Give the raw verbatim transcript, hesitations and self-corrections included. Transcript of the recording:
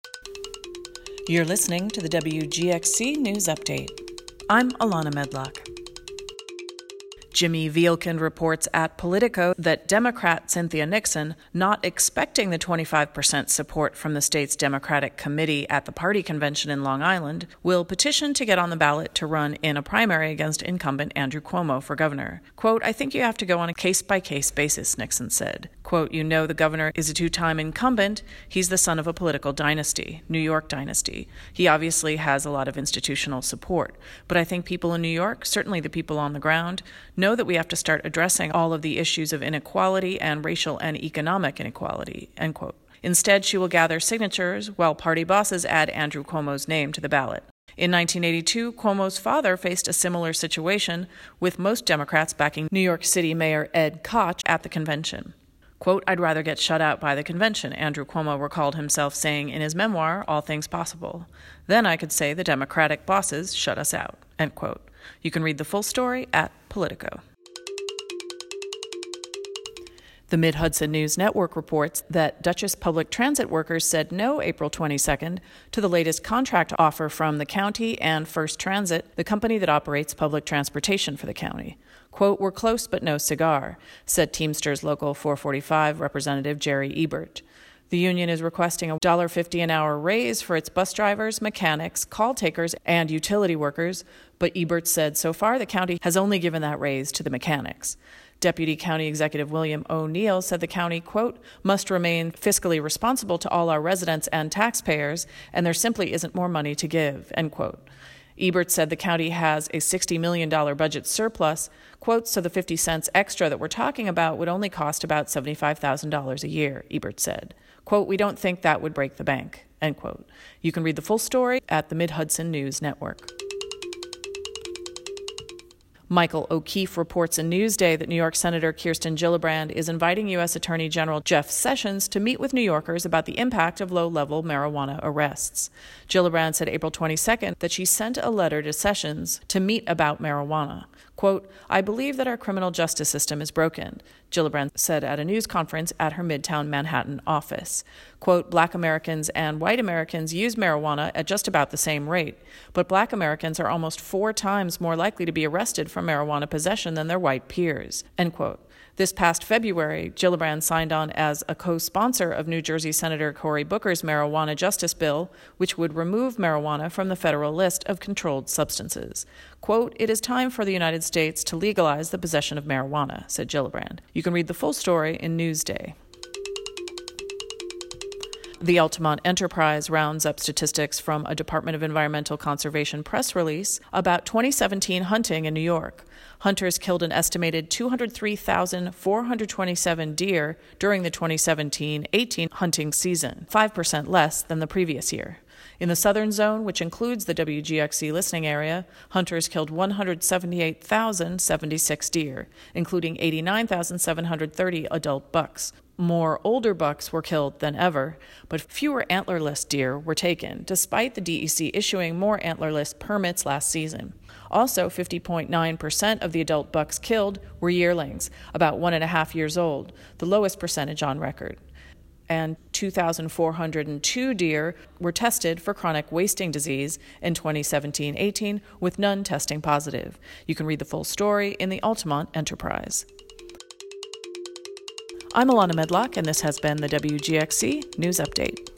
You're listening to the W G X C News Update. I'm Alana Medlock. Jimmy Vielkind reports at Politico that Democrat Cynthia Nixon, not expecting the twenty-five percent support from the state's Democratic committee at the party convention in Long Island, will petition to get on the ballot to run in a primary against incumbent Andrew Cuomo for governor. Quote, "I think you have to go on a case-by-case basis," Nixon said. Quote, "You know the governor is a two-time incumbent. He's the son of a political dynasty, New York dynasty. He obviously has a lot of institutional support. But I think people in New York, certainly the people on the ground, know that we have to start addressing all of the issues of inequality and racial and economic inequality," end quote. Instead, she will gather signatures while party bosses add Andrew Cuomo's name to the ballot. In nineteen eighty-two, Cuomo's father faced a similar situation, with most Democrats backing New York City Mayor Ed Koch at the convention. Quote, "I'd rather get shut out by the convention," Andrew Cuomo recalled himself saying in his memoir, All Things Possible. "Then I could say the Democratic bosses shut us out," end quote. You can read the full story at Politico. The Mid-Hudson News Network reports that Dutchess Public Transit workers said no April twenty-second to the latest contract offer from the county and First Transit, the company that operates public transportation for the county. Quote, "We're close but no cigar," said Teamsters Local four forty-five Representative Jerry Ebert. The union is requesting a one dollar fifty an hour raise for its bus drivers, mechanics, call takers, and utility workers, but Ebert said so far the county has only given that raise to the mechanics. Deputy County Executive William O'Neill said the county, quote, "must remain fiscally responsible to all our residents and taxpayers, and there simply isn't more money to give," end quote. Ebert said the county has a sixty million dollars budget surplus, quote, "so the fifty cents extra that we're talking about would only cost about seventy-five thousand dollars a year," Ebert said. Quote, "We don't think that would break the bank," end quote. You can read the full story at the Mid-Hudson News Network. Michael O'Keefe reports in Newsday that New York Senator Kirsten Gillibrand is inviting U S Attorney General Jeff Sessions to meet with New Yorkers about the impact of low-level marijuana arrests. Gillibrand said April twenty-second that she sent a letter to Sessions to meet about marijuana. Quote, "I believe that our criminal justice system is broken," Gillibrand said at a news conference at her Midtown Manhattan office. Quote, "Black Americans and white Americans use marijuana at just about the same rate, but black Americans are almost four times more likely to be arrested for marijuana possession than their white peers," end quote. This past February, Gillibrand signed on as a co-sponsor of New Jersey Senator Cory Booker's marijuana justice bill, which would remove marijuana from the federal list of controlled substances. Quote, "It is time for the United States to legalize the possession of marijuana," said Gillibrand. You can read the full story in Newsday. The Altamont Enterprise rounds up statistics from a Department of Environmental Conservation press release about twenty seventeen hunting in New York. Hunters killed an estimated two hundred three thousand four hundred twenty-seven deer during the twenty seventeen eighteen hunting season, five percent less than the previous year. In the southern zone, which includes the W G X C listening area, hunters killed one hundred seventy-eight thousand seventy-six deer, including eighty-nine thousand seven hundred thirty adult bucks. More older bucks were killed than ever, but fewer antlerless deer were taken, despite the D E C issuing more antlerless permits last season. Also, fifty point nine percent of the adult bucks killed were yearlings, about one and a half years old, the lowest percentage on record. And two thousand four hundred two deer were tested for chronic wasting disease in twenty seventeen eighteen, with none testing positive. You can read the full story in the Altamont Enterprise. I'm Alana Medlock, and this has been the W G X C News Update.